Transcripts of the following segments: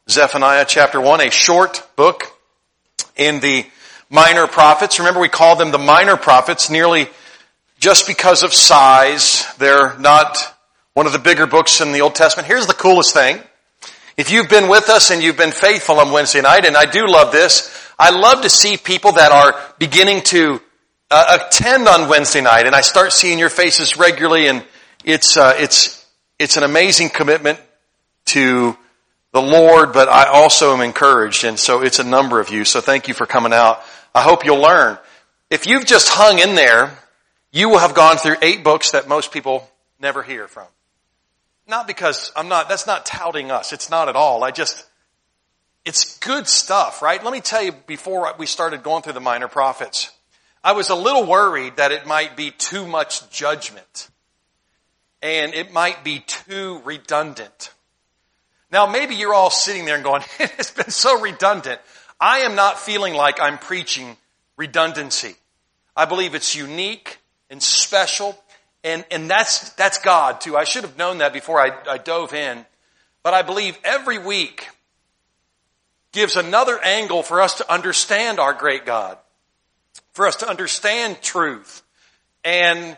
Zephaniah chapter 1, a short book in the minor prophets. Remember, we call them the minor prophets nearly just because of size. They're not one of the bigger books in the Old Testament. Here's the coolest thing. If you've been with us and you've been faithful on Wednesday night, and I do love this, I love to see people that are beginning to attend on Wednesday night, and I start seeing your faces regularly, and it's an amazing commitment to the Lord, but I also am encouraged, and so it's a number of you, so thank you for coming out. I hope you'll learn. If you've just hung in there, you will have gone through 8 books that most people never hear from. Not because that's not touting us. It's not at all. It's good stuff, right? Let me tell you, before we started going through the minor prophets, I was a little worried that it might be too much judgment. And it might be too redundant. Now maybe you're all sitting there and going, it's been so redundant. I am not feeling like I'm preaching redundancy. I believe it's unique and special. And that's God too. I should have known that before I dove in. But I believe every week gives another angle for us to understand our great God. For us to understand truth. And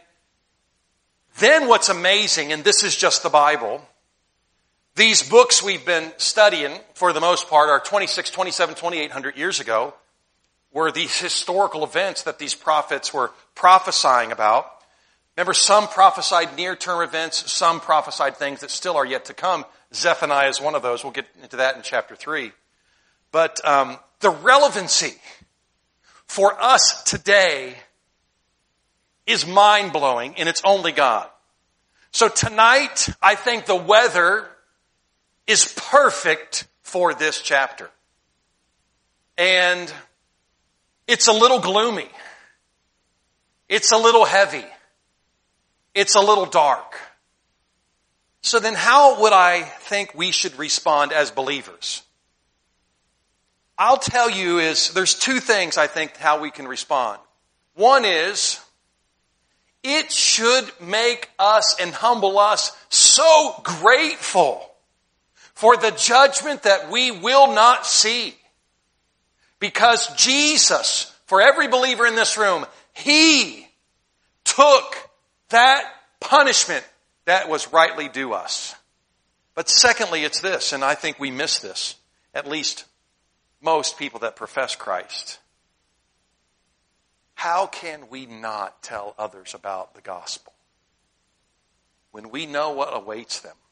then what's amazing, and this is just the Bible, these books we've been studying, for the most part, are 26, 27, 2,800 years ago, were these historical events that these prophets were prophesying about. Remember, some prophesied near-term events, some prophesied things that still are yet to come. Zephaniah is one of those. We'll get into that in chapter 3. But the relevancy for us today is mind-blowing, and it's only God. So tonight, I think the weather is perfect for this chapter. And it's a little gloomy. It's a little heavy. It's a little dark. So then how would I think we should respond as believers? I'll tell you there's 2 things I think how we can respond. One is, it should make us and humble us so grateful for the judgment that we will not see. Because Jesus, for every believer in this room, He took that punishment that was rightly due us. But secondly, it's this, and I think we miss this, at least most people that profess Christ. How can we not tell others about the gospel when we know what awaits them?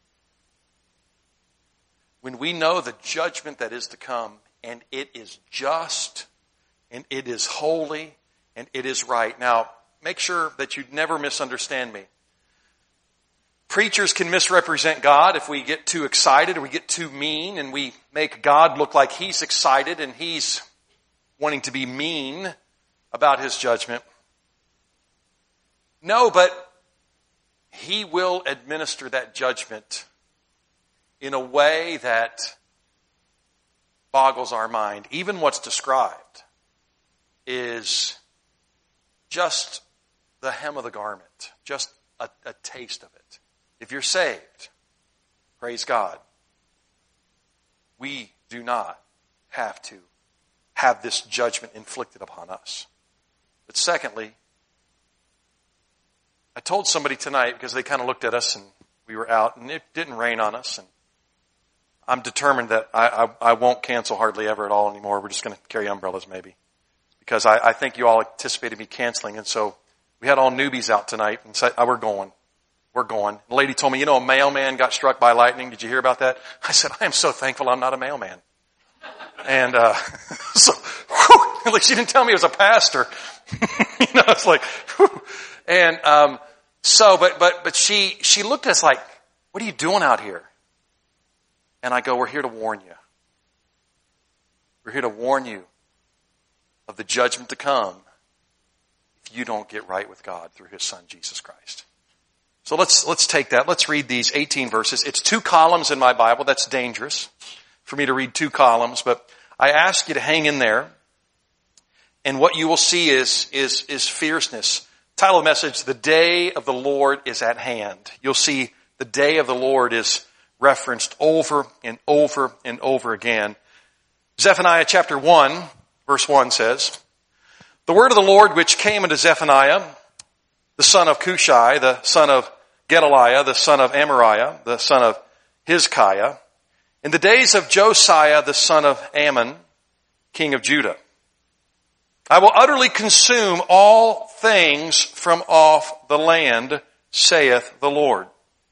When we know the judgment that is to come, and it is just, and it is holy, and it is right. Now, make sure that you never misunderstand me. Preachers can misrepresent God if we get too excited or we get too mean and we make God look like He's excited and He's wanting to be mean about His judgment. No, but He will administer that judgment in a way that boggles our mind. Even what's described is just the hem of the garment, just a taste of it. If you're saved, praise God. We do not have to have this judgment inflicted upon us. But secondly, I told somebody tonight, because they kind of looked at us and we were out and it didn't rain on us, and I'm determined that I won't cancel hardly ever at all anymore. We're just going to carry umbrellas maybe. Because I think you all anticipated me canceling, and so we had all newbies out tonight and said, we're going. We're going. The lady told me, a mailman got struck by lightning. Did you hear about that? I said, I am so thankful I'm not a mailman. And so, whew, at least she didn't tell me it was a pastor. It's like, whew. And but she looked at us like, what are you doing out here? And I go, we're here to warn you. We're here to warn you of the judgment to come if you don't get right with God through His Son, Jesus Christ. So let's take that. Let's read these 18 verses. It's 2 columns in my Bible. That's dangerous for me to read 2 columns, but I ask you to hang in there. And what you will see is fierceness. Title of the message, The Day of the Lord is at Hand. You'll see the day of the Lord is referenced over and over and over again. Zephaniah chapter 1, verse 1 says, "The word of the Lord which came unto Zephaniah, the son of Cushai, the son of Gedaliah, the son of Amariah, the son of Hizkiah, in the days of Josiah, the son of Ammon, king of Judah. I will utterly consume all things from off the land, saith the Lord.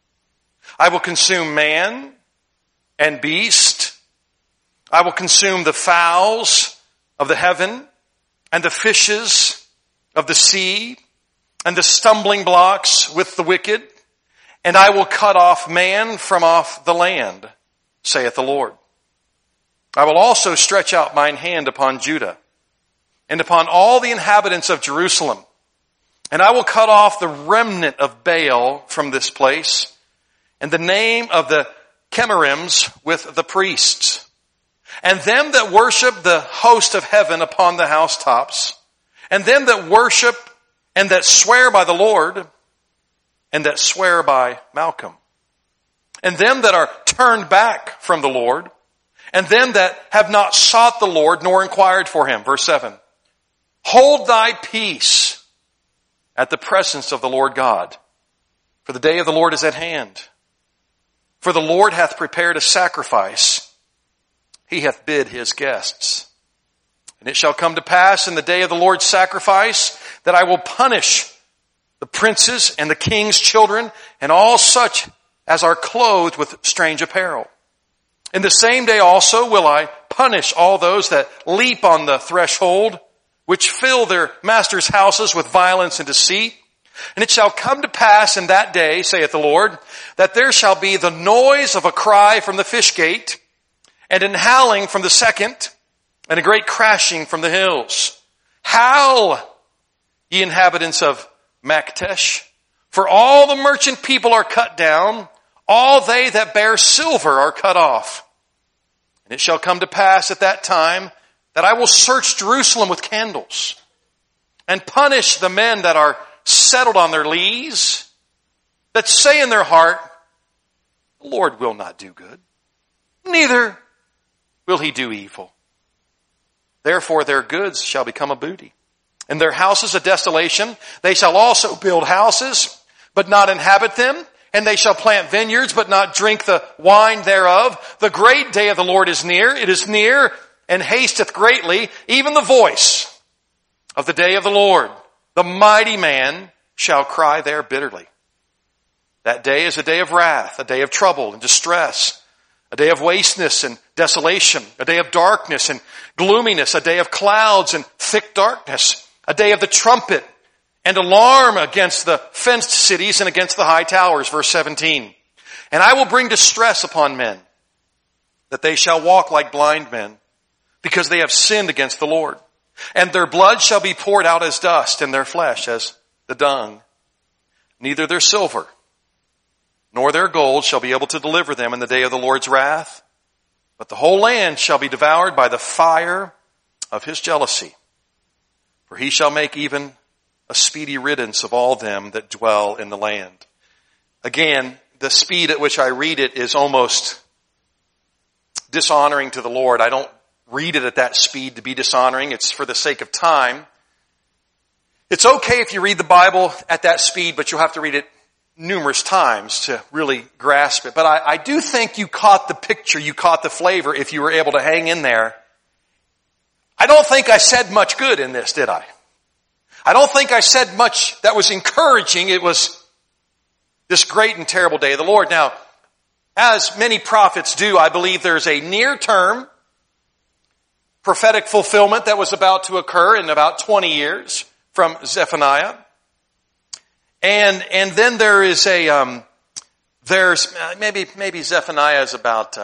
I will consume man and beast. I will consume the fowls of the heaven and the fishes of the sea and the stumbling blocks with the wicked. And I will cut off man from off the land, saith the Lord. I will also stretch out mine hand upon Judah and upon all the inhabitants of Jerusalem. And I will cut off the remnant of Baal from this place, and the name of the Chemarims with the priests, and them that worship the host of heaven upon the housetops, and them that worship and that swear by the Lord, and that swear by Malcolm, and them that are turned back from the Lord, and them that have not sought the Lord nor inquired for him." Verse 7. "Hold thy peace at the presence of the Lord God, for the day of the Lord is at hand. For the Lord hath prepared a sacrifice. He hath bid his guests. And it shall come to pass in the day of the Lord's sacrifice that I will punish the princes and the king's children and all such as are clothed with strange apparel. In the same day also will I punish all those that leap on the threshold, which fill their masters' houses with violence and deceit. And it shall come to pass in that day, saith the Lord, that there shall be the noise of a cry from the fish gate, and an howling from the second, and a great crashing from the hills. Howl, ye inhabitants of Maktesh, for all the merchant people are cut down, all they that bear silver are cut off. And it shall come to pass at that time that I will search Jerusalem with candles, and punish the men that are settled on their lees, that say in their heart, the Lord will not do good, neither will he do evil. Therefore their goods shall become a booty, and their houses a desolation. They shall also build houses, but not inhabit them, and they shall plant vineyards, but not drink the wine thereof. The great day of the Lord is near. It is near and hasteth greatly, even the voice of the day of the Lord. The mighty man shall cry there bitterly. That day is a day of wrath, a day of trouble and distress, a day of wasteness and desolation, a day of darkness and gloominess, a day of clouds and thick darkness, a day of the trumpet and alarm against the fenced cities and against the high towers. Verse 17. And I will bring distress upon men, that they shall walk like blind men, because they have sinned against the Lord. And their blood shall be poured out as dust, and their flesh as the dung. Neither their silver nor their gold shall be able to deliver them in the day of the Lord's wrath, but the whole land shall be devoured by the fire of his jealousy. For he shall make even a speedy riddance of all them that dwell in the land." Again, the speed at which I read it is almost dishonoring to the Lord. I don't read it at that speed to be dishonoring. It's for the sake of time. It's okay if you read the Bible at that speed, but you'll have to read it numerous times to really grasp it. But I do think you caught the picture, you caught the flavor if you were able to hang in there. I don't think I said much good in this, did I? I don't think I said much that was encouraging. It was this great and terrible day of the Lord. Now, as many prophets do, I believe there's a near-term prophetic fulfillment that was about to occur in about 20 years from Zephaniah. And then there is there's maybe Zephaniah is about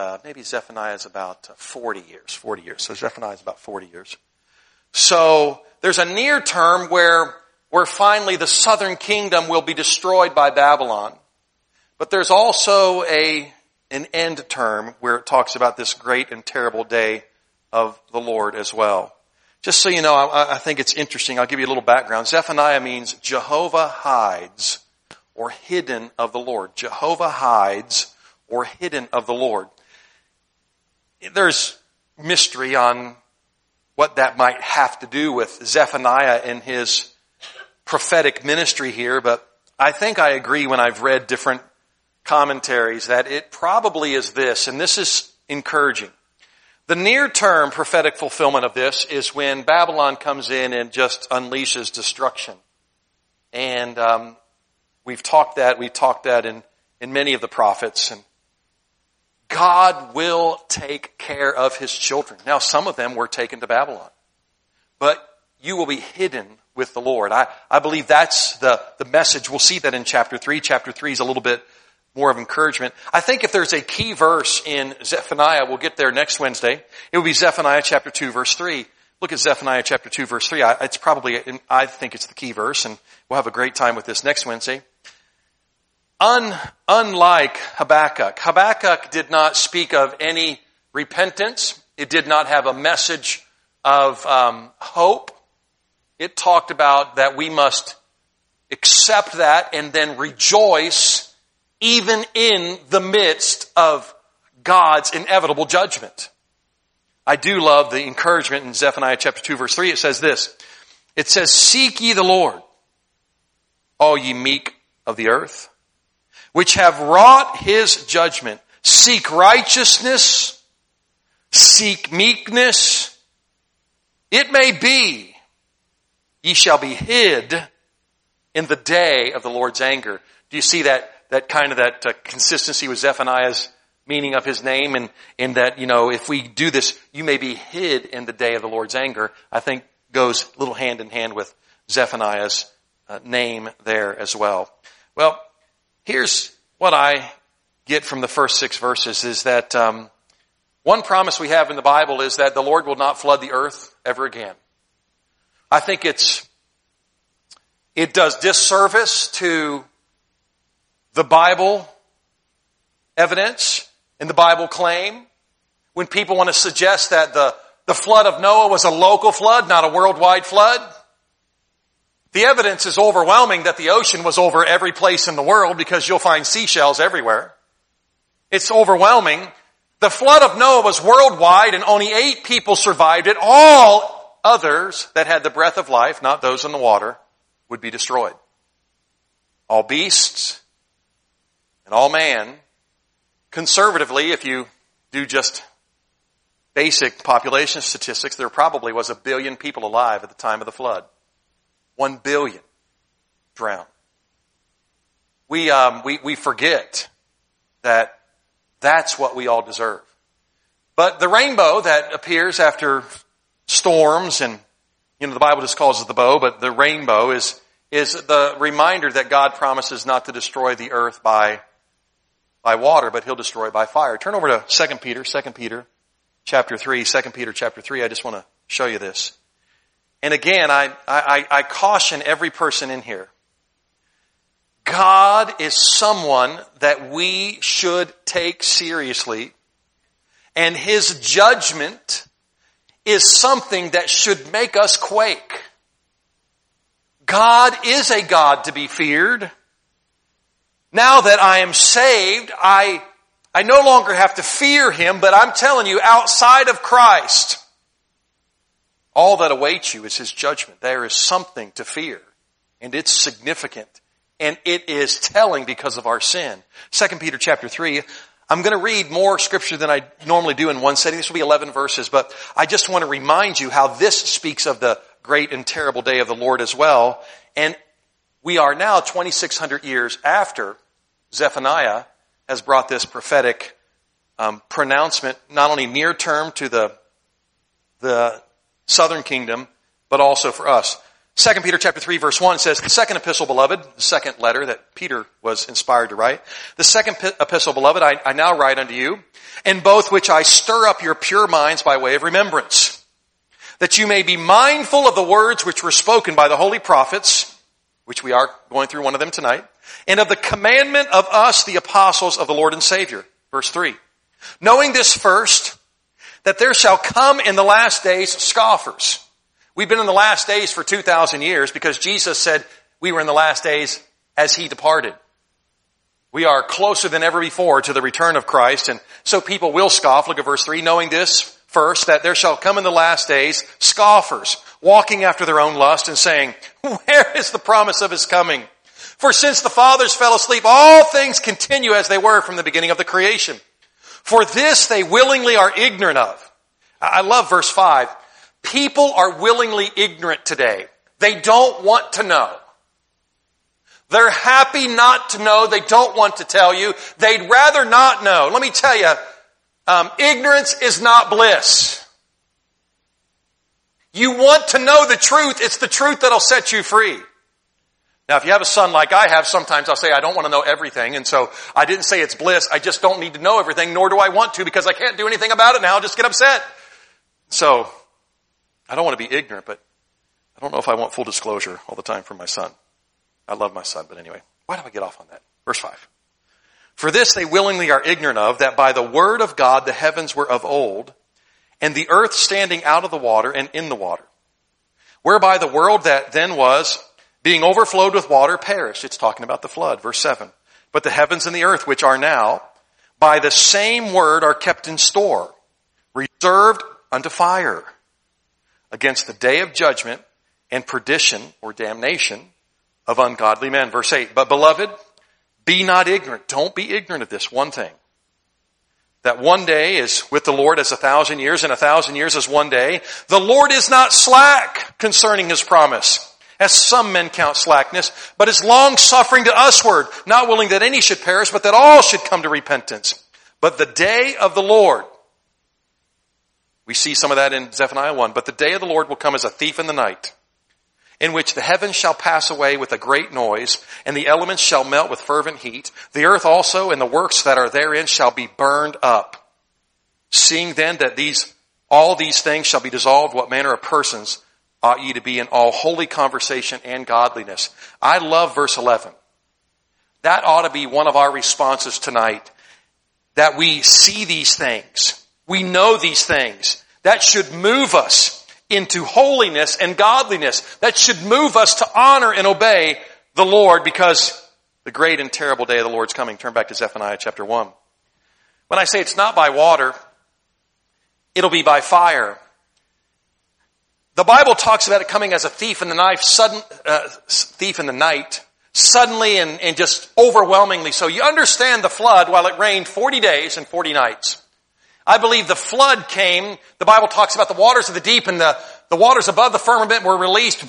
40 years. So Zephaniah is about 40 years. So there's a near term where finally the southern kingdom will be destroyed by Babylon. But there's also an end term where it talks about this great and terrible day of the Lord as well. Just so you know, I think it's interesting. I'll give you a little background. Zephaniah means Jehovah hides, or hidden of the Lord. Jehovah hides, or hidden of the Lord. There's mystery on what that might have to do with Zephaniah and his prophetic ministry here, but I think I agree when I've read different commentaries that it probably is this, and this is encouraging. The near-term prophetic fulfillment of this is when Babylon comes in and just unleashes destruction. And we've talked that in many of the prophets. And God will take care of His children. Now, some of them were taken to Babylon. But you will be hidden with the Lord. I believe that's the message. We'll see that in chapter 3. Chapter 3 is a little bit more of encouragement. I think if there's a key verse in Zephaniah, we'll get there next Wednesday. It will be Zephaniah chapter 2 verse 3. Look at Zephaniah chapter 2 verse 3. I think it's the key verse, and we'll have a great time with this next Wednesday. Unlike Habakkuk did not speak of any repentance. It did not have a message of hope. It talked about that we must accept that and then rejoice even in the midst of God's inevitable judgment. I do love the encouragement in Zephaniah chapter 2 verse 3. It says this. It says, "Seek ye the Lord, all ye meek of the earth, which have wrought His judgment. Seek righteousness, seek meekness. It may be ye shall be hid in the day of the Lord's anger." Do you see that consistency with Zephaniah's meaning of his name, and that, if we do this, you may be hid in the day of the Lord's anger, I think goes a little hand in hand with Zephaniah's name there as well. Well, here's what I get from the first 6 verses is that one promise we have in the Bible is that the Lord will not flood the earth ever again. I think it does disservice to the Bible evidence and the Bible claim when people want to suggest that the flood of Noah was a local flood, not a worldwide flood. The evidence is overwhelming that the ocean was over every place in the world because you'll find seashells everywhere. It's overwhelming. The flood of Noah was worldwide and only 8 people survived it. All others that had the breath of life, not those in the water, would be destroyed. All beasts and all man. Conservatively, if you do just basic population statistics, there probably was 1 billion people alive at the time of the flood. 1 billion drowned. We forget that that's what we all deserve. But the rainbow that appears after storms, and the Bible just calls it the bow, but the rainbow is the reminder that God promises not to destroy the earth by water, but He'll destroy by fire. Turn over to 2 Peter chapter 3. 2 Peter chapter 3, I just want to show you this. And again, I caution every person in here. God is someone that we should take seriously, and His judgment is something that should make us quake. God is a God to be feared. Now that I am saved, I no longer have to fear Him, but I'm telling you, outside of Christ, all that awaits you is His judgment. There is something to fear, and it's significant, and it is telling because of our sin. 2 Peter chapter 3, I'm going to read more scripture than I normally do in one setting. This will be 11 verses, but I just want to remind you how this speaks of the great and terrible day of the Lord as well. And we are now 2,600 years after Zephaniah has brought this prophetic pronouncement, not only near term to the southern kingdom, but also for us. 2 Peter chapter 3 verse 1 says, "The second epistle, beloved," the second letter that Peter was inspired to write, "The second epistle, beloved, I now write unto you, in both which I stir up your pure minds by way of remembrance, that you may be mindful of the words which were spoken by the holy prophets," which we are going through one of them tonight, "and of the commandment of us, the apostles of the Lord and Savior." Verse 3, "Knowing this first, that there shall come in the last days scoffers." We've been in the last days for 2,000 years because Jesus said we were in the last days as He departed. We are closer than ever before to the return of Christ, and so people will scoff. Look at verse 3. Knowing this first, that there shall come in the last days scoffers, walking after their own lust and saying, where is the promise of his coming? For since the fathers fell asleep, all things continue as they were from the beginning of the creation. For this they willingly are ignorant of. I love verse 5. People are willingly ignorant today. They don't want to know. They're happy not to know. They don't want to tell you. They'd rather not know. Let me tell you, ignorance is not bliss. You want to know the truth. It's the truth that'll set you free. Now, if you have a son like I have, sometimes I'll say, I don't want to know everything. And so I didn't say it's bliss. I just don't need to know everything, nor do I want to, because I can't do anything about it now. I'll just get upset. So I don't want to be ignorant, but I don't know if I want full disclosure all the time from my son. I love my son, but anyway, why do I get off on that? Verse 5. For this they willingly are ignorant of, that by the word of God the heavens were of old, and the earth standing out of the water and in the water. Whereby the world that then was, being overflowed with water, perished. It's talking about the flood, verse 7. But the heavens and the earth, which are now, by the same word are kept in store, reserved unto fire, against the day of judgment and perdition or damnation of ungodly men. Verse 8, but beloved, be not ignorant. Don't be ignorant of this one thing. That one day is with the Lord as 1,000 years, and 1,000 years as one day. The Lord is not slack concerning his promise, as some men count slackness, but is long-suffering to usward, not willing that any should perish, but that all should come to repentance. But the day of the Lord, we see some of that in Zephaniah 1, but the day of the Lord will come as a thief in the night, in which the heavens shall pass away with a great noise, and the elements shall melt with fervent heat. The earth also and the works that are therein shall be burned up. Seeing then that all these things shall be dissolved, what manner of persons ought ye to be in all holy conversation and godliness? I love verse 11. That ought to be one of our responses tonight, that we see these things. We know these things. That should move us into holiness and godliness. That should move us to honor and obey the Lord, because the great and terrible day of the Lord's coming. Turn back to Zephaniah chapter 1. When I say it's not by water, it'll be by fire. The Bible talks about it coming as a thief in the night, suddenly and just overwhelmingly. So you understand the flood, while it rained 40 days and 40 nights. I believe the flood came, the Bible talks about the waters of the deep, and the waters above the firmament were released.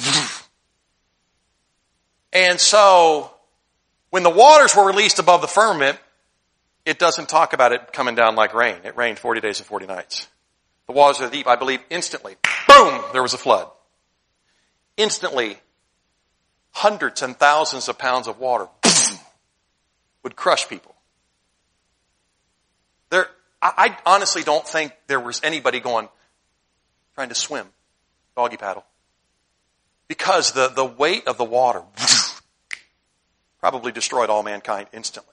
And so, when the waters were released above the firmament, it doesn't talk about it coming down like rain. It rained 40 days and 40 nights. The waters of the deep, I believe, instantly, boom, there was a flood. Instantly, hundreds and thousands of pounds of water would crush people. I honestly don't think there was anybody trying to swim, doggy paddle. Because the weight of the water probably destroyed all mankind instantly.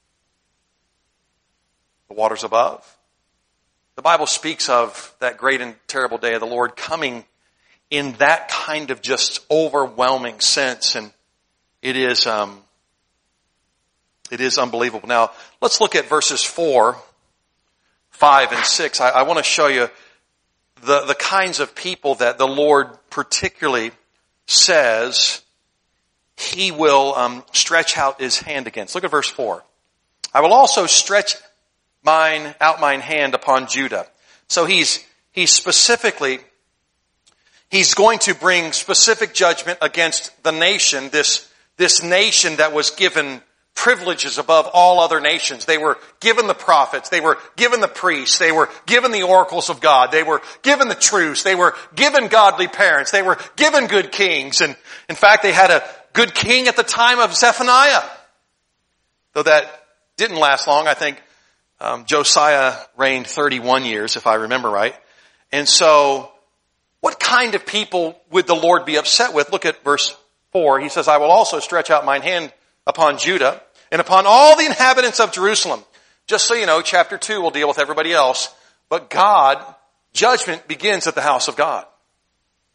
The waters above. The Bible speaks of that great and terrible day of the Lord coming in that kind of just overwhelming sense, and it is unbelievable. Now, let's look at verses 4, 5, and 6. I want to show you the kinds of people that the Lord particularly says he will stretch out his hand against. Look at verse 4. I will also stretch out mine hand upon Judah. So he's going to bring specific judgment against the nation, this nation that was given privileges above all other nations. They were given the prophets. They were given the priests. They were given the oracles of God. They were given the truths. They were given godly parents. They were given good kings. And in fact, they had a good king at the time of Zephaniah. Though that didn't last long. I think Josiah reigned 31 years, if I remember right. And so, what kind of people would the Lord be upset with? Look at verse 4. He says, I will also stretch out mine hand upon Judah and upon all the inhabitants of Jerusalem. Just so you know, chapter 2 will deal with everybody else. But judgment begins at the house of God.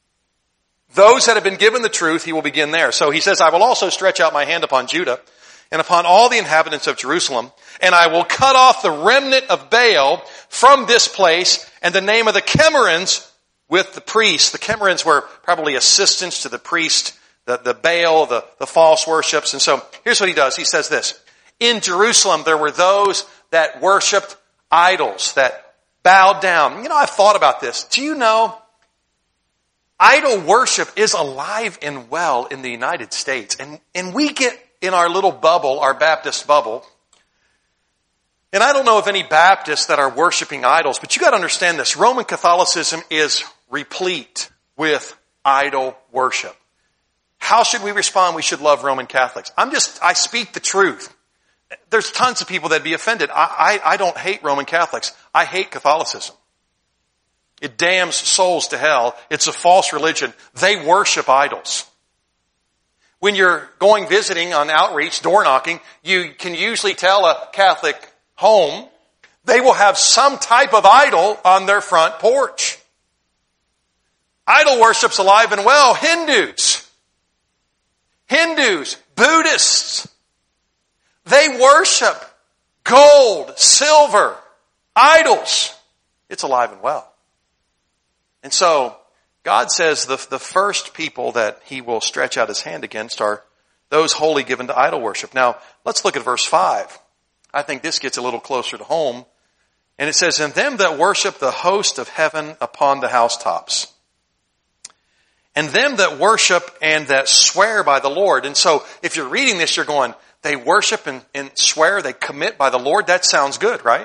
Those that have been given the truth, he will begin there. So he says, I will also stretch out my hand upon Judah and upon all the inhabitants of Jerusalem, and I will cut off the remnant of Baal from this place, and the name of the Chemarims with the priests. The Chemarims were probably assistants to the priest, the Baal, the false worships. And so here's what he does. He says this: in Jerusalem there were those that worshipped idols, that bowed down. You know, I've thought about this. Do you know idol worship is alive and well in the United States? And we get in our little bubble, our Baptist bubble. And I don't know of any Baptists that are worshiping idols, but you got to understand this. Roman Catholicism is replete with idol worship. How should we respond? We should love Roman Catholics. I speak the truth. There's tons of people that'd be offended. I don't hate Roman Catholics. I hate Catholicism. It damns souls to hell. It's a false religion. They worship idols. When you're going visiting on outreach, door knocking, you can usually tell a Catholic home, they will have some type of idol on their front porch. Idol worship's alive and well. Hindus, Buddhists, they worship gold, silver, idols. It's alive and well. And so, God says the first people that He will stretch out His hand against are those wholly given to idol worship. Now, let's look at verse 5. I think this gets a little closer to home. And it says, and them that worship the host of heaven upon the housetops. And them that worship and that swear by the Lord. And so, if you're reading this, you're going, they worship and swear, they commit by the Lord. That sounds good, right?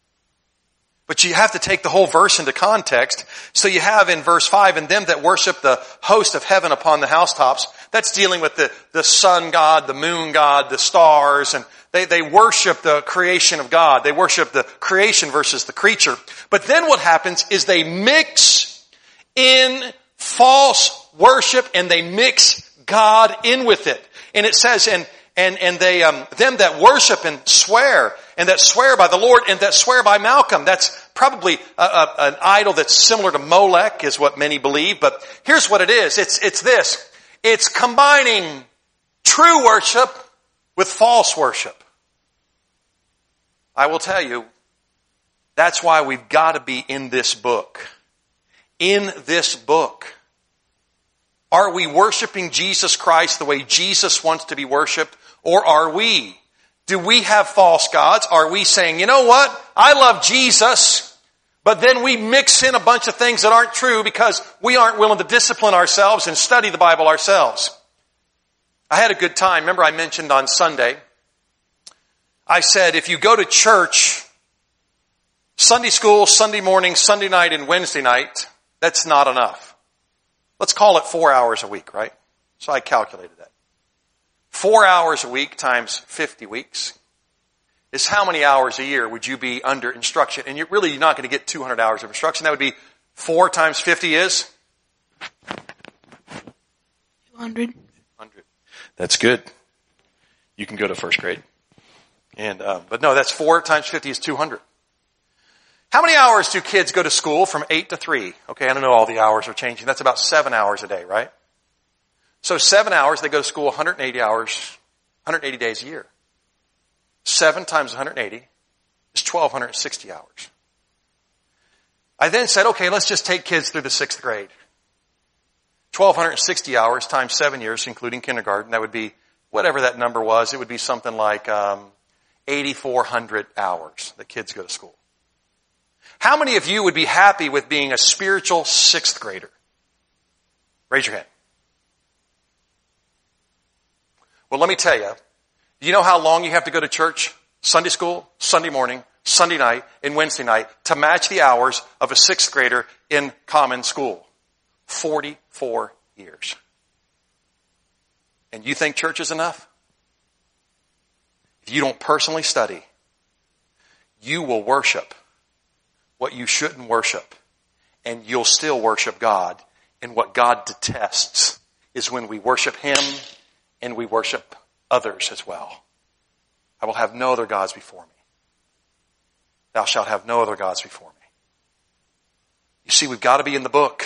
But you have to take the whole verse into context. So you have in verse 5, and them that worship the host of heaven upon the housetops. That's dealing with the sun god, the moon god, the stars, and they worship the creation of God. They worship the creation versus the creature. But then what happens is they mix in false worship and they mix God in with it. And it says, and they, them that worship and that swear by the Lord and that swear by Malcolm. That's probably an idol that's similar to Molech is what many believe. But here's what it is. It's this. It's combining true worship with false worship. I will tell you, that's why we've got to be in this book. In this book. Are we worshiping Jesus Christ the way Jesus wants to be worshiped? Or are we? Do we have false gods? Are we saying, you know what? I love Jesus, but then we mix in a bunch of things that aren't true because we aren't willing to discipline ourselves and study the Bible ourselves. I had a good time. Remember I mentioned on Sunday, I said if you go to church, Sunday school, Sunday morning, Sunday night, and Wednesday night, that's not enough. Let's call it 4 hours a week, right? So I calculated that. 4 hours a week times 50 weeks is how many hours a year would you be under instruction? And you're not going to get 200 hours of instruction. That would be 4 times 50 is? 200. That's good. You can go to first grade. But no, that's 4 times 50 is 200. How many hours do kids go to school from 8 to 3? Okay, I don't know all the hours are changing. That's about 7 hours a day, right? So 7 hours, they go to school 180 hours, 180 days a year. 7 times 180 is 1,260 hours. I then said, okay, let's just take kids through the 6th grade. 1,260 hours times 7 years, including kindergarten. That would be whatever that number was. It would be something like 8,400 hours that kids go to school. How many of you would be happy with being a spiritual 6th grader? Raise your hand. Well, let me tell you. Do you know how long you have to go to church? Sunday school, Sunday morning, Sunday night, and Wednesday night to match the hours of a 6th grader in common school. 44 years. And you think church is enough? If you don't personally study, you will worship what you shouldn't worship, and you'll still worship God. And what God detests is when we worship Him and we worship others as well. I will have no other gods before me. Thou shalt have no other gods before me. You see, we've got to be in the book.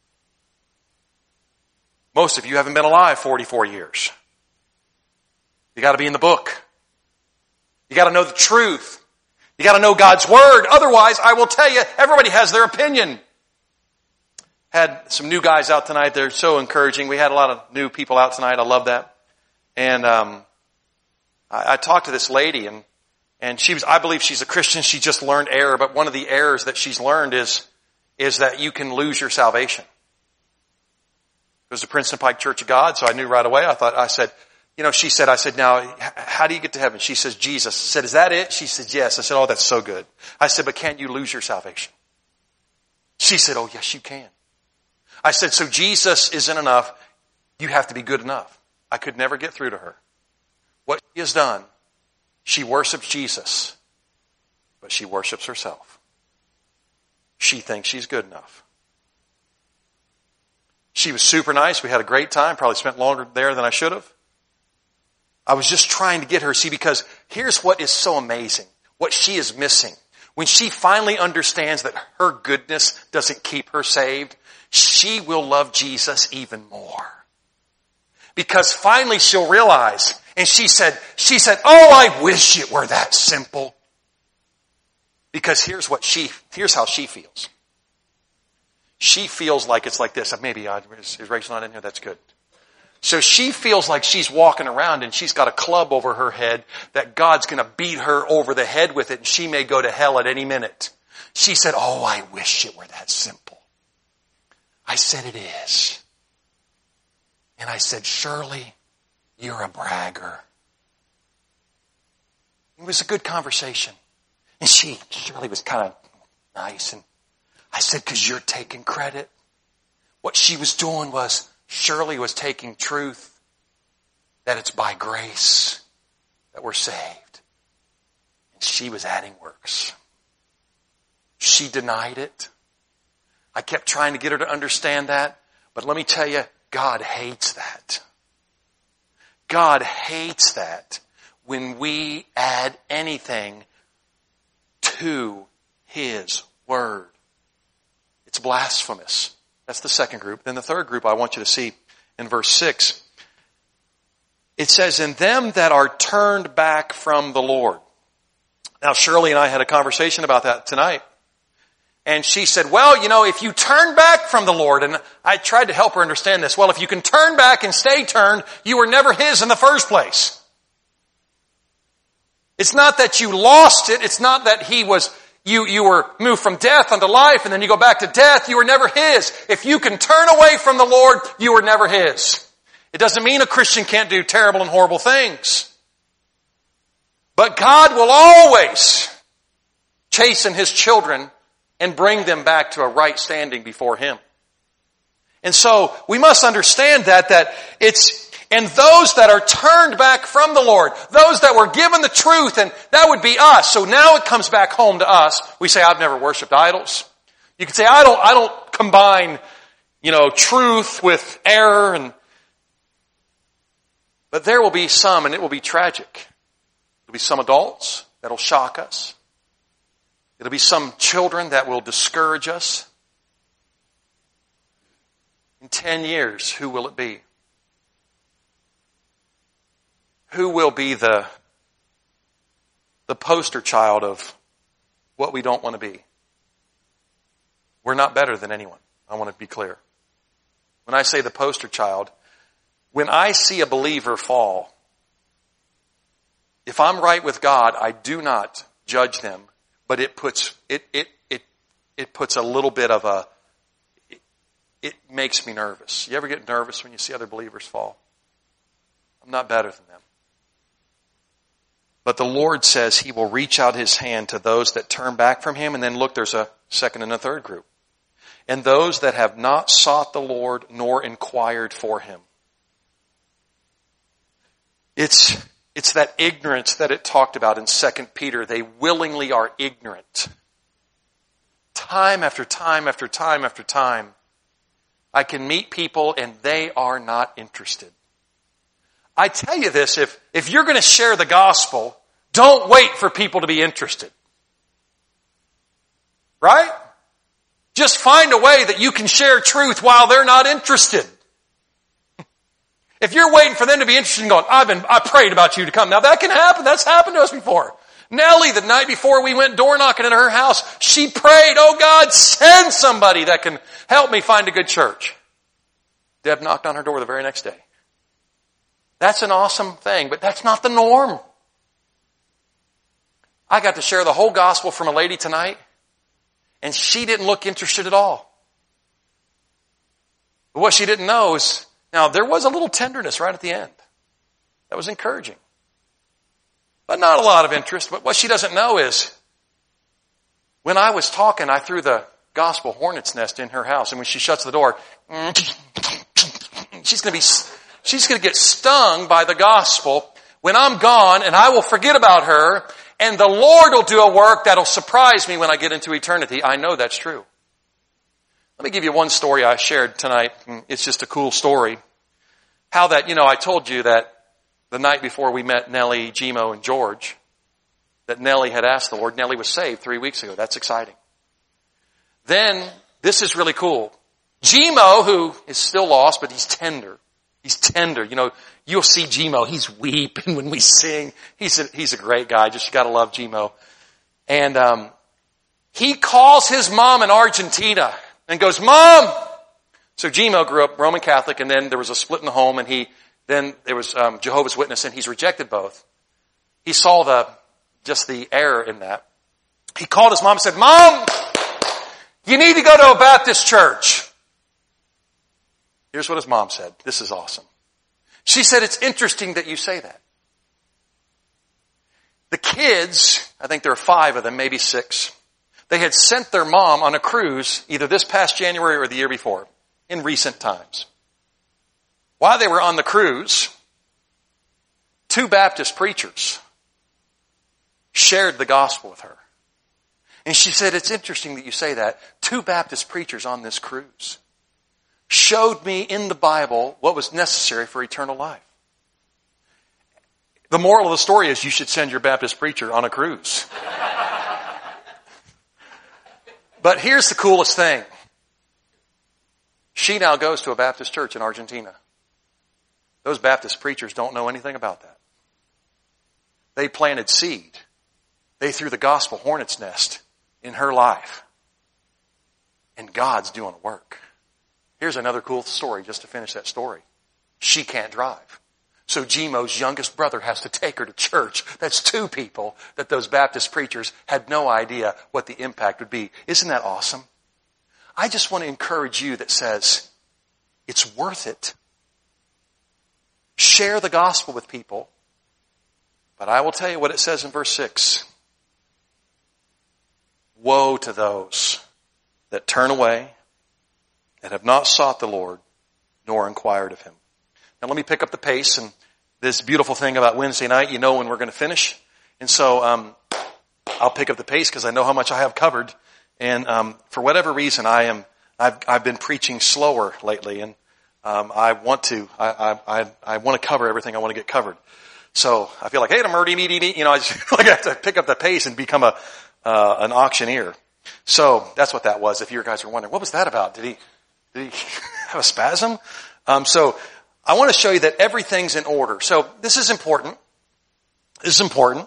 Most of you haven't been alive 44 years. You got to be in the book. You got to know the truth. You got to know God's Word. Otherwise, I will tell you, everybody has their opinion. Had some new guys out tonight. They're so encouraging. We had a lot of new people out tonight. I love that. And I talked to this lady, and I believe she's a Christian. She just learned error. But one of the errors that she's learned is that you can lose your salvation. It was the Princeton Pike Church of God, so I knew right away. I said, now, how do you get to heaven? She says, Jesus. I said, is that it? She said, yes. I said, oh, that's so good. I said, but can't you lose your salvation? She said, oh, yes, you can. I said, so Jesus isn't enough. You have to be good enough. I could never get through to her. What she has done, she worships Jesus, but she worships herself. She thinks she's good enough. She was super nice. We had a great time. Probably spent longer there than I should have. I was just trying to get her, because here's what is so amazing. What she is missing. When she finally understands that her goodness doesn't keep her saved, she will love Jesus even more. Because finally she'll realize, and she said, oh, I wish it were that simple. Because here's how she feels. She feels like it's like this. Maybe, is Rachel not in here? That's good. So she feels like she's walking around and she's got a club over her head that God's going to beat her over the head with it, and she may go to hell at any minute. She said, oh, I wish it were that simple. I said, it is. And I said, Shirley, you're a bragger. It was a good conversation. And Shirley was kind of nice. And I said, because you're taking credit. What she was doing was, Shirley was taking truth that it's by grace that we're saved. And she was adding works. She denied it. I kept trying to get her to understand that. But let me tell you, God hates that. God hates that when we add anything to His Word. It's blasphemous. That's the second group. Then the third group I want you to see in verse 6. It says, "In them that are turned back from the Lord." Now, Shirley and I had a conversation about that tonight. And she said, well, if you turn back from the Lord, and I tried to help her understand this. Well, if you can turn back and stay turned, you were never His in the first place. It's not that you lost it. It's not that you were moved from death unto life and then you go back to death. You were never His. If you can turn away from the Lord, you were never His. It doesn't mean a Christian can't do terrible and horrible things. But God will always chasten His children and bring them back to a right standing before Him. And so we must understand that it's, and those that are turned back from the Lord, those that were given the truth, and that would be us. So now it comes back home to us. We say, I've never worshiped idols. You could say, I don't combine, truth with error, but there will be some, and it will be tragic. There'll be some adults that'll shock us. It'll be some children that will discourage us. In 10 years, who will it be? Who will be the poster child of what we don't want to be? We're not better than anyone. I want to be clear. When I say the poster child, when I see a believer fall, if I'm right with God, I do not judge them, but it puts a little bit of it makes me nervous. You ever get nervous when you see other believers fall? I'm not better than them. But the Lord says He will reach out His hand to those that turn back from Him. And then look, there's a second and a third group. And those that have not sought the Lord nor inquired for Him. It's that ignorance that it talked about in 2 Peter. They willingly are ignorant. Time after time after time after time, I can meet people and they are not interested. I tell you this, if you're going to share the gospel, don't wait for people to be interested. Right? Just find a way that you can share truth while they're not interested. If you're waiting for them to be interested and going, I prayed about you to come. Now that can happen. That's happened to us before. Nellie, the night before we went door knocking at her house, she prayed, oh God, send somebody that can help me find a good church. Deb knocked on her door the very next day. That's an awesome thing, but that's not the norm. I got to share the whole gospel from a lady tonight, and she didn't look interested at all. But what she didn't know is, now there was a little tenderness right at the end. That was encouraging. But not a lot of interest. But what she doesn't know is, when I was talking, I threw the gospel hornet's nest in her house, and when she shuts the door, she's going to get stung by the gospel when I'm gone, and I will forget about her, and the Lord will do a work that'll surprise me when I get into eternity. I know that's true. Let me give you one story I shared tonight. It's just a cool story. How that, I told you that the night before we met Nellie, Gmo, and George, that Nellie had asked the Lord. Nellie was saved 3 weeks ago. That's exciting. Then, this is really cool. Gmo, who is still lost, but he's tender. He's tender. You'll see Gmo. He's weeping when we sing. He's a great guy. Just gotta love Gmo. And, he calls his mom in Argentina and goes, Mom! So Gmo grew up Roman Catholic, and then there was a split in the home, and then there was, Jehovah's Witness, and he's rejected both. He saw the error in that. He called his mom and said, Mom! You need to go to a Baptist church. Here's what his mom said. This is awesome. She said, it's interesting that you say that. The kids, I think there are 5 of them, maybe 6, they had sent their mom on a cruise either this past January or the year before, in recent times. While they were on the cruise, 2 Baptist preachers shared the gospel with her. And she said, it's interesting that you say that. 2 Baptist preachers on this cruise showed me in the Bible what was necessary for eternal life. The moral of the story is you should send your Baptist preacher on a cruise. But here's the coolest thing. She now goes to a Baptist church in Argentina. Those Baptist preachers don't know anything about that. They planted seed. They threw the gospel hornet's nest in her life. And God's doing a work. Here's another cool story just to finish that story. She can't drive. So Gmo's youngest brother has to take her to church. That's 2 people that those Baptist preachers had no idea what the impact would be. Isn't that awesome? I just want to encourage you that says, it's worth it. Share the gospel with people. But I will tell you what it says in verse 6. Woe to those that turn away, that have not sought the Lord, nor inquired of Him. Now let me pick up the pace, and this beautiful thing about Wednesday night, you know when we're going to finish. And so I'll pick up the pace because I know how much I have covered. And for whatever reason, I've been preaching slower lately, and I want to cover everything I want to get covered. So I feel like, hey, I just like I have to pick up the pace and become an auctioneer. So that's what that was. If you guys were wondering, what was that about? Did he have a spasm? So I want to show you that everything's in order. So this is important. This is important.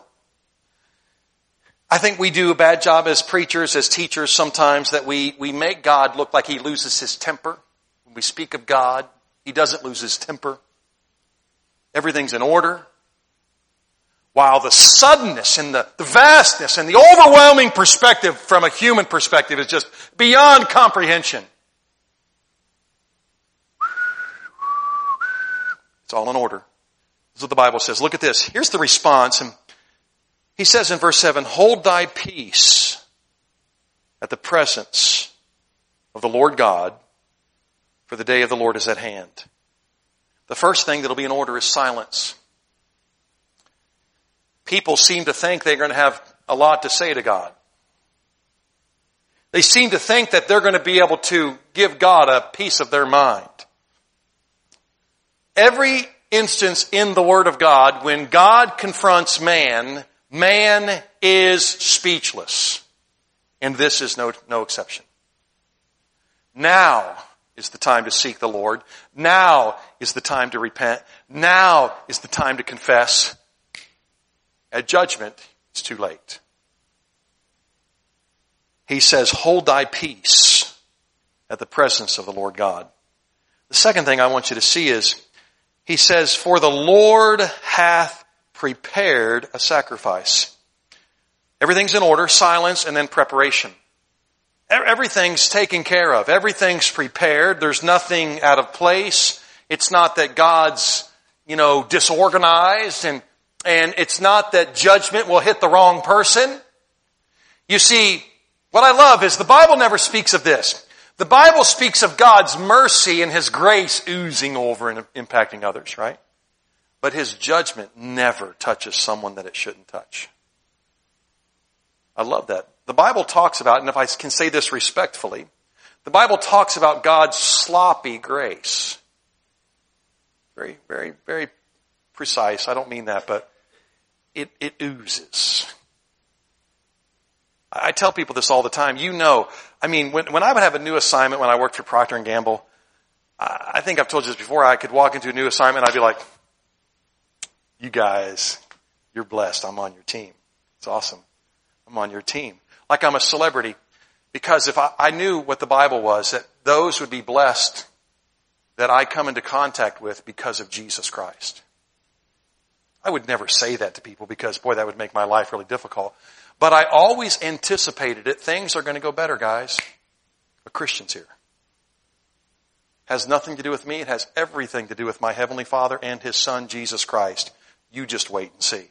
I think we do a bad job as preachers, as teachers sometimes, that we make God look like He loses His temper. When we speak of God, He doesn't lose His temper. Everything's in order. While the suddenness and the vastness and the overwhelming perspective from a human perspective is just beyond comprehension. It's all in order. This is what the Bible says. Look at this. Here's the response. And He says in verse 7, hold thy peace at the presence of the Lord God, for the day of the Lord is at hand. The first thing that'll be in order is silence. People seem to think they're going to have a lot to say to God. They seem to think that they're going to be able to give God a piece of their mind. Every instance in the Word of God, when God confronts man, man is speechless. And this is no exception. Now, is the time to seek the Lord. Now is the time to repent. Now is the time to confess. At judgment, it's too late. He says, hold thy peace at the presence of the Lord God. The second thing I want you to see is, he says, for the Lord hath prepared a sacrifice. Everything's in order, silence, and then preparation. Everything's taken care of. Everything's prepared. There's nothing out of place. It's not that God's, disorganized, and it's not that judgment will hit the wrong person. You see, what I love is the Bible never speaks of this. The Bible speaks of God's mercy and His grace oozing over and impacting others, right? But His judgment never touches someone that it shouldn't touch. I love that. The Bible talks about, and if I can say this respectfully, the Bible talks about God's sloppy grace. Very, very, very precise. I don't mean that, but it oozes. I tell people this all the time. When I would have a new assignment when I worked for Procter & Gamble, I think I've told you this before, I could walk into a new assignment and I'd be like, you guys, you're blessed. I'm on your team. It's awesome. I'm on your team. Like I'm a celebrity. Because if I knew what the Bible was, that those would be blessed that I come into contact with because of Jesus Christ. I would never say that to people because, boy, that would make my life really difficult. But I always anticipated it. Things are going to go better, guys. A Christian's here. Has nothing to do with me. It has everything to do with my Heavenly Father and His Son, Jesus Christ. You just wait and see.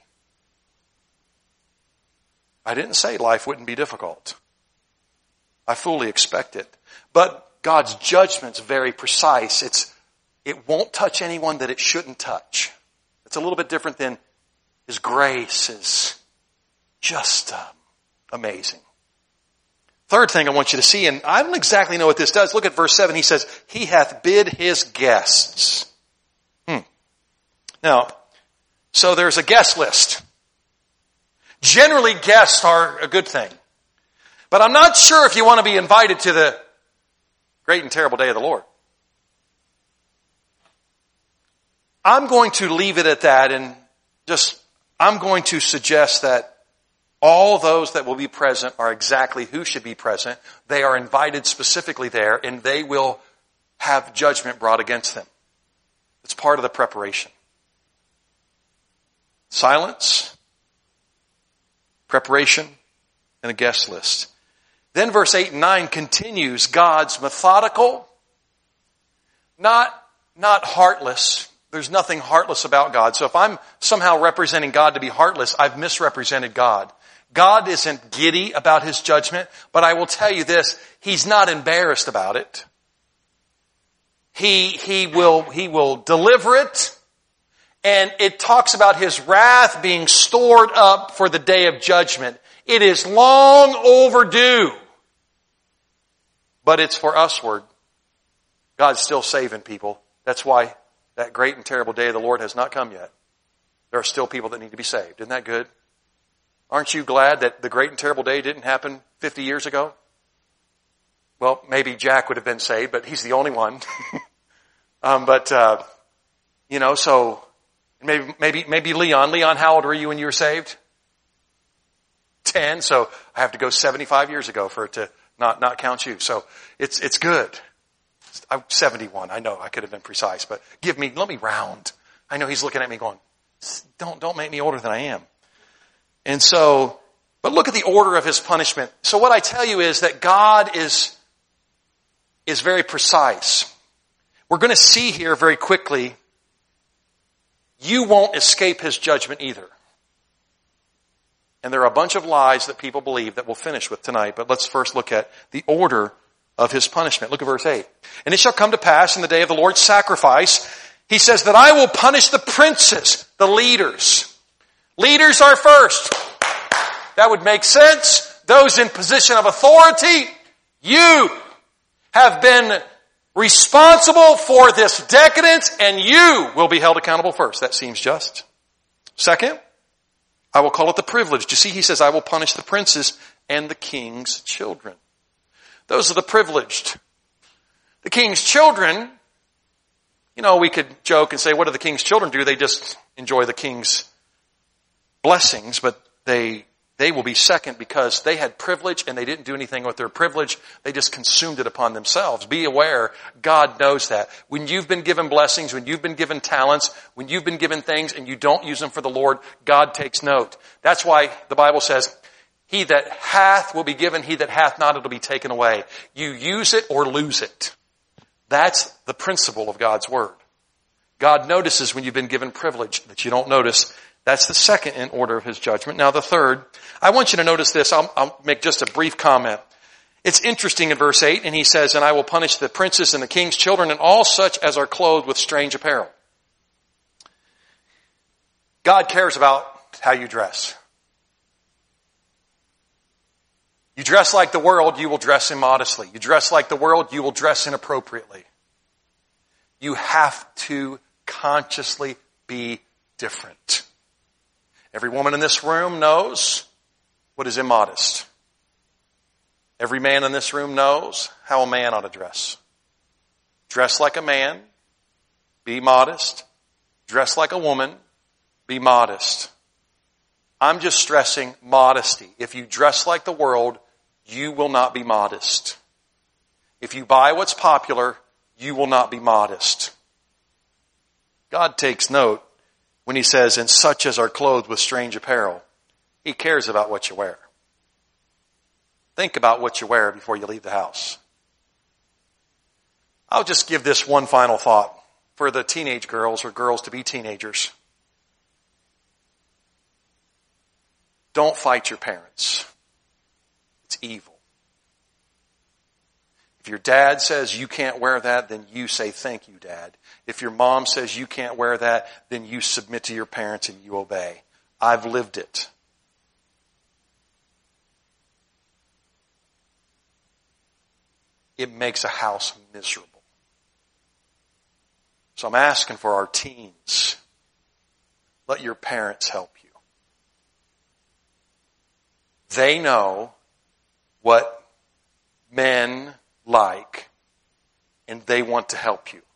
I didn't say life wouldn't be difficult. I fully expect it. But God's judgment's very precise. It won't touch anyone that it shouldn't touch. It's a little bit different than His grace is just amazing. Third thing I want you to see, and I don't exactly know what this does. Look at verse 7. He says, He hath bid His guests. Now, so there's a guest list. Generally, guests are a good thing. But I'm not sure if you want to be invited to the great and terrible day of the Lord. I'm going to leave it at that and I'm going to suggest that all those that will be present are exactly who should be present. They are invited specifically there, and they will have judgment brought against them. It's part of the preparation. Silence, preparation, and a guest list. Then verse 8 and 9 continues God's methodical, not heartless. There's nothing heartless about God. So if I'm somehow representing God to be heartless, I've misrepresented God. God isn't giddy about His judgment, but I will tell you this, He's not embarrassed about it. He will deliver it, and it talks about His wrath being stored up for the day of judgment. It is long overdue, but it's for usward. God's still saving people. That's why that great and terrible day of the Lord has not come yet. There are still people that need to be saved. Isn't that good? Aren't you glad that the great and terrible day didn't happen 50 years ago? Well, maybe Jack would have been saved, but he's the only one. So maybe Leon. Leon, how old were you when you were saved? 10. So I have to go 75 years ago for it to not count you. So it's good. I'm 71. I know I could have been precise, but let me round. I know he's looking at me going, don't make me older than I am. And so, but look at the order of His punishment. So what I tell you is that God is very precise. We're going to see here very quickly, you won't escape His judgment either. And there are a bunch of lies that people believe that we'll finish with tonight, but let's first look at the order of His punishment. Look at verse 8. And it shall come to pass in the day of the Lord's sacrifice, He says that I will punish the princes, the leaders. Leaders are first. That would make sense. Those in position of authority, you have been responsible for this decadence, and you will be held accountable first. That seems just. Second, I will call it the privileged. You see, He says, I will punish the princes and the king's children. Those are the privileged. The king's children, we could joke and say, what do the king's children do? They just enjoy the king's blessings, but they will be second because they had privilege and they didn't do anything with their privilege. They just consumed it upon themselves. Be aware, God knows that. When you've been given blessings, when you've been given talents, when you've been given things and you don't use them for the Lord, God takes note. That's why the Bible says, he that hath will be given, he that hath not, it'll be taken away. You use it or lose it. That's the principle of God's Word. God notices when you've been given privilege that you don't notice. That's the second in order of His judgment. Now the third, I want you to notice this. I'll make just a brief comment. It's interesting in verse 8, and he says, and I will punish the princes and the king's children and all such as are clothed with strange apparel. God cares about how you dress. You dress like the world, you will dress immodestly. You dress like the world, you will dress inappropriately. You have to consciously be different. Every woman in this room knows what is immodest. Every man in this room knows how a man ought to dress. Dress like a man, be modest. Dress like a woman, be modest. I'm just stressing modesty. If you dress like the world, you will not be modest. If you buy what's popular, you will not be modest. God takes note when He says, and such as are clothed with strange apparel. He cares about what you wear. Think about what you wear before you leave the house. I'll just give this one final thought for the teenage girls or girls to be teenagers. Don't fight your parents. It's evil. If your dad says you can't wear that, then you say, thank you, Dad. If your mom says you can't wear that, then you submit to your parents and you obey. I've lived it. It makes a house miserable. So I'm asking for our teens. Let your parents help you. They know what men like, and they want to help you.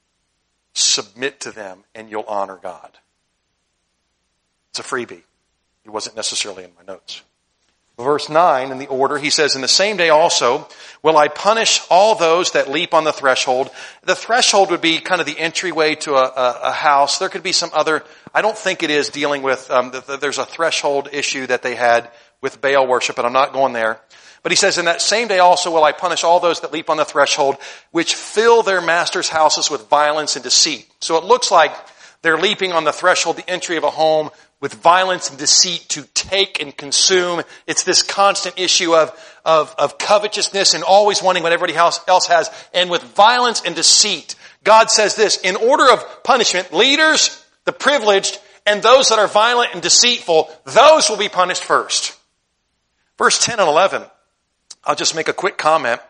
Submit to them, and you'll honor God. It's a freebie. It wasn't necessarily in my notes. Verse 9, in the order, he says, in the same day also will I punish all those that leap on the threshold. The threshold would be kind of the entryway to a house. There could be some other, I don't think it is dealing with, there's a threshold issue that they had with Baal worship, but I'm not going there. But he says, in that same day also will I punish all those that leap on the threshold, which fill their masters' houses with violence and deceit. So it looks like they're leaping on the threshold, the entry of a home, with violence and deceit to take and consume. It's this constant issue of covetousness and always wanting what everybody else has. And with violence and deceit, God says this, in order of punishment, leaders, the privileged, and those that are violent and deceitful, those will be punished first. Verse 10 and 11, I'll just make a quick comment.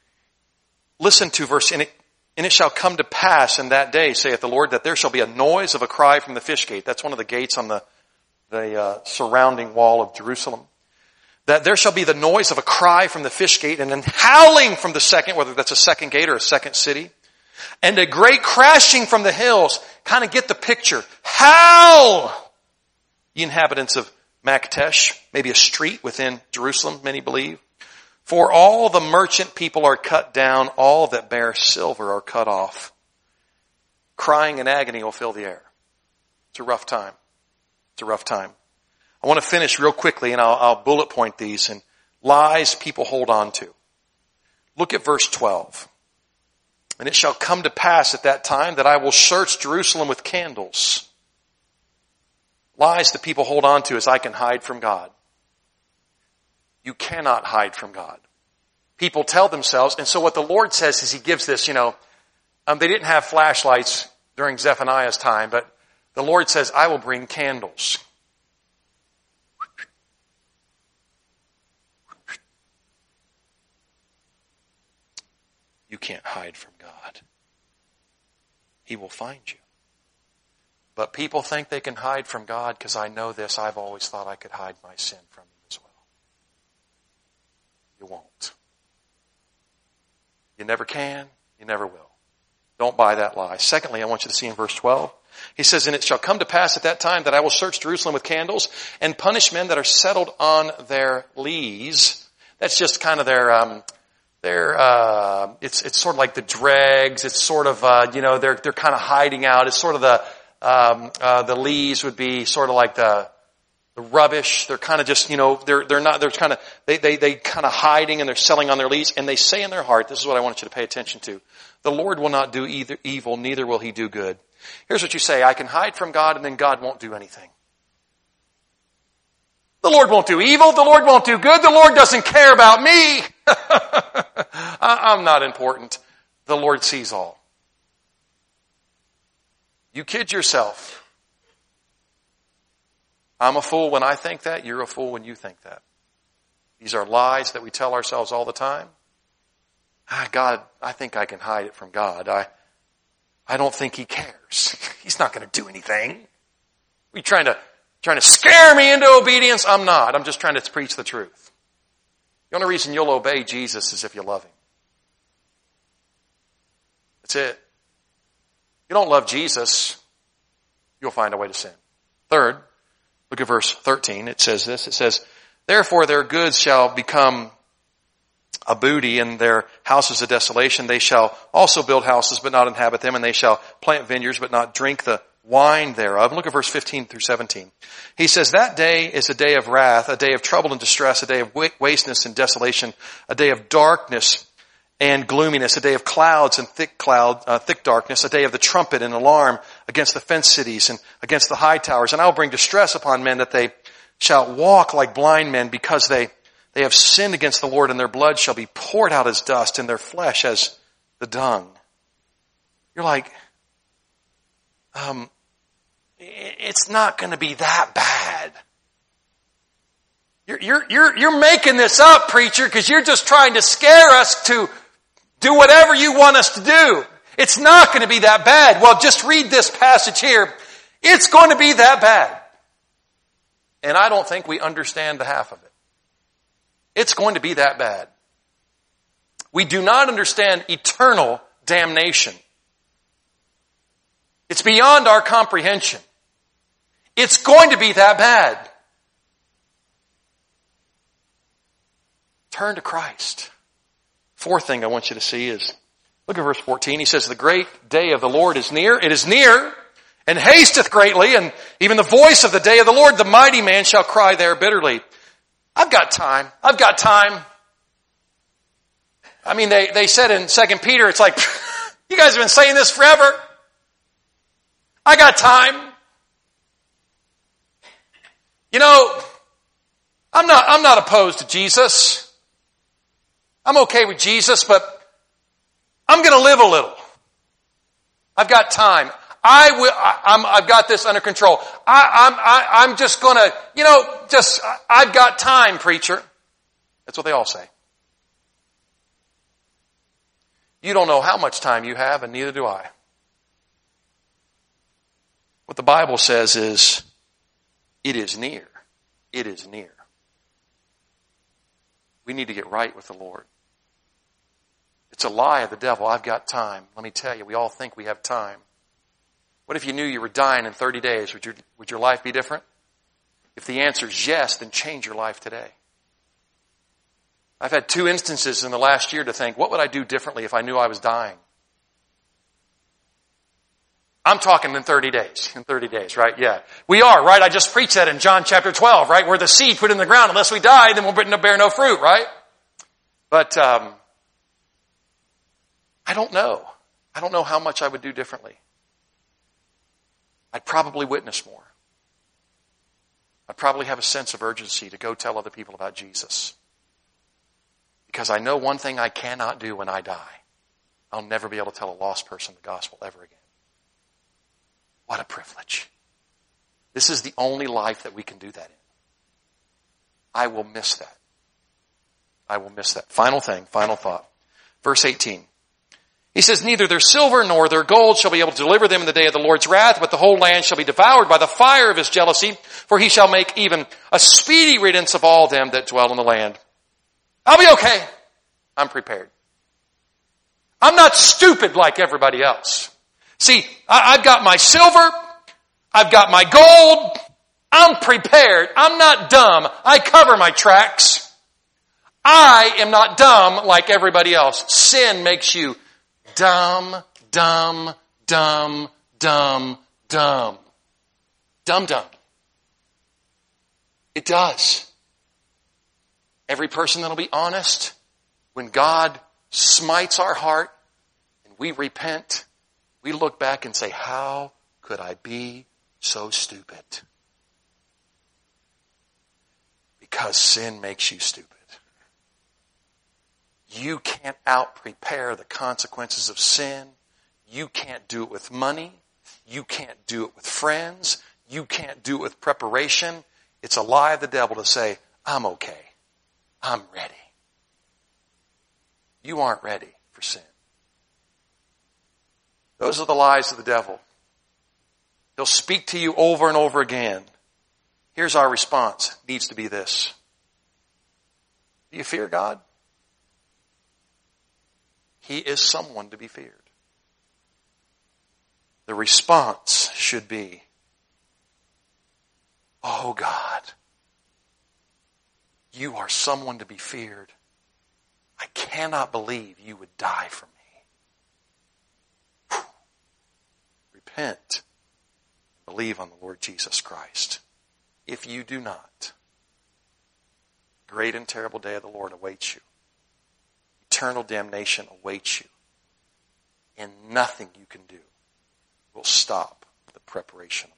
Listen to verse, and it shall come to pass in that day, saith the Lord, that there shall be a noise of a cry from the fish gate. That's one of the gates on the surrounding wall of Jerusalem. That there shall be the noise of a cry from the fish gate, and then howling from the second, whether that's a second gate or a second city, and a great crashing from the hills. Kind of get the picture. Howl, ye inhabitants of Maktesh, maybe a street within Jerusalem, many believe. For all the merchant people are cut down, all that bear silver are cut off. Crying and agony will fill the air. It's a rough time. It's a rough time. I want to finish real quickly, and I'll bullet point these, and lies people hold on to. Look at verse 12. And it shall come to pass at that time that I will search Jerusalem with candles. Lies that people hold on to is I can hide from God. You cannot hide from God. People tell themselves, and so what the Lord says is He gives this, they didn't have flashlights during Zephaniah's time, but the Lord says, I will bring candles. You can't hide from God. He will find you. But people think they can hide from God because I know this. I've always thought I could hide my sin from Him as well. You won't. You never can. You never will. Don't buy that lie. Secondly, I want you to see in verse 12. He says, and it shall come to pass at that time that I will search Jerusalem with candles and punish men that are settled on their lees. That's just kind of it's sort of like the dregs. It's sort of, they're kind of hiding out. It's sort of the lees would be sort of like the rubbish. They're kind of just, they kind of hiding and they're selling on their lees. And they say in their heart, this is what I want you to pay attention to. The Lord will not do either evil, neither will he do good. Here's what you say, I can hide from God and then God won't do anything. The Lord won't do evil. The Lord won't do good. The Lord doesn't care about me. I'm not important. The Lord sees all. You kid yourself. I'm a fool when I think that. You're a fool when you think that. These are lies that we tell ourselves all the time. God, I think I can hide it from God. I don't think he cares. He's not going to do anything. Are you trying to scare me into obedience? I'm not. I'm just trying to preach the truth. The only reason you'll obey Jesus is if you love him. That's it. You don't love Jesus, you'll find a way to sin. Third, look at verse 13. It says this. It says, therefore their goods shall become a booty, and their houses a desolation. They shall also build houses, but not inhabit them, and they shall plant vineyards, but not drink the wine thereof. And look at verse 15 through 17. He says, that day is a day of wrath, a day of trouble and distress, a day of wasteness and desolation, a day of darkness and gloominess, a day of clouds and thick darkness, a day of the trumpet and alarm against the fenced cities and against the high towers. And I will bring distress upon men, that they shall walk like blind men, because they have sinned against the Lord, and their blood shall be poured out as dust, and their flesh as the dung. You're like, it's not going to be that bad. You're making this up, preacher, because you're just trying to scare us to do whatever you want us to do. It's not going to be that bad. Well, just read this passage here. It's going to be that bad. And I don't think we understand the half of it. It's going to be that bad. We do not understand eternal damnation. It's beyond our comprehension. It's going to be that bad. Turn to Christ. Fourth thing I want you to see is, look at verse 14. He says, the great day of the Lord is near. It is near, and hasteth greatly, and even the voice of the day of the Lord, the mighty man shall cry there bitterly. I've got time. I've got time. I mean, they said in 2 Peter, it's like, you guys have been saying this forever. I got time. You know, I'm not opposed to Jesus. I'm okay with Jesus, but I'm going to live a little. I've got time. I've got this under control. I'm just going to, I've got time, preacher. That's what they all say. You don't know how much time you have, and neither do I. What the Bible says is, it is near. It is near. We need to get right with the Lord. It's a lie of the devil. I've got time. Let me tell you, we all think we have time. What if you knew you were dying in 30 days? Would your life be different? If the answer is yes, then change your life today. I've had 2 instances in the last year to think, what would I do differently if I knew I was dying? I'm talking in 30 days. In 30 days, right? Yeah. We are, right? I just preached that in John chapter 12, right? Where the seed put in the ground, unless we die, then we'll bear no fruit, right? But I don't know. I don't know how much I would do differently. I'd probably witness more. I'd probably have a sense of urgency to go tell other people about Jesus. Because I know one thing I cannot do when I die. I'll never be able to tell a lost person the gospel ever again. What a privilege. This is the only life that we can do that in. I will miss that. I will miss that. Final thing, final thought. Verse 18. He says, neither their silver nor their gold shall be able to deliver them in the day of the Lord's wrath, but the whole land shall be devoured by the fire of his jealousy, for he shall make even a speedy riddance of all them that dwell in the land. I'll be okay. I'm prepared. I'm not stupid like everybody else. See, I've got my silver. I've got my gold. I'm prepared. I'm not dumb. I cover my tracks. I am not dumb like everybody else. Sin makes you dumb, dumb, dumb, dumb, dumb. Dumb, dumb. It does. Every person that'll be honest, when God smites our heart and we repent, we look back and say, how could I be so stupid? Because sin makes you stupid. You can't out-prepare the consequences of sin. You can't do it with money. You can't do it with friends. You can't do it with preparation. It's a lie of the devil to say, I'm okay. I'm ready. You aren't ready for sin. Those are the lies of the devil. He'll speak to you over and over again. Here's our response. It needs to be this. Do you fear God? He is someone to be feared. The response should be, oh God, you are someone to be feared. I cannot believe you would die for me. Whew. Repent. Believe on the Lord Jesus Christ. If you do not, the great and terrible day of the Lord awaits you. Eternal damnation awaits you. And nothing you can do will stop the preparation of